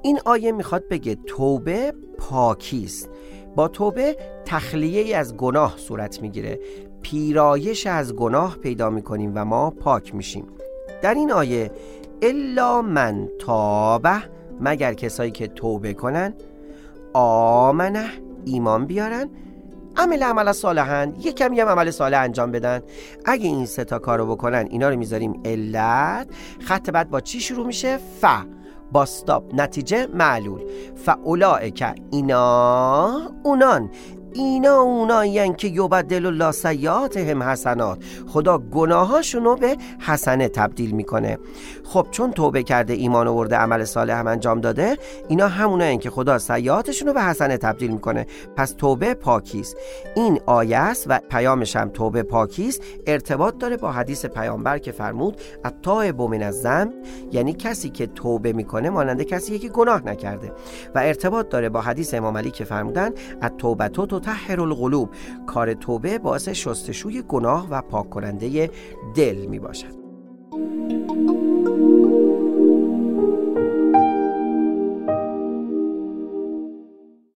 این آیه میخواد بگه توبه پاکیست. با توبه تخلیه از گناه صورت میگیره، پیرایش از گناه پیدا میکنیم و ما پاک میشیم. در این آیه الا من تابه، مگر کسایی که توبه کنن، آمنه، ایمان بیارن، عمل صالحا، یک کمی هم عمل صالح انجام بدن. اگه این سه تا کارو بکنن، اینا رو میذاریم علت. خط بعد با چی شروع میشه؟ با استاپ، نتیجه معلول. فاولائک، اونایین که یبدل الله سیئاتهم حسنات، خدا گناهاشونو به حسنه تبدیل میکنه. خب چون توبه کرده، ایمان آورده، عمل صالح هم انجام داده، اینا همونایین که خدا سیئاتشونو به حسنه تبدیل میکنه. پس توبه پاکیست. این آیه است و پیامش هم توبه پاکیست. ارتباط داره با حدیث پیامبر که فرمود التائب من الذنب، یعنی کسی که توبه میکنه مانند کسی که گناه نکرده. و ارتباط داره با حدیث امام علی که فرمودن التوبه تطهر القلوب، کار توبه باعث شستشوی گناه و پاک کننده دل می باشد.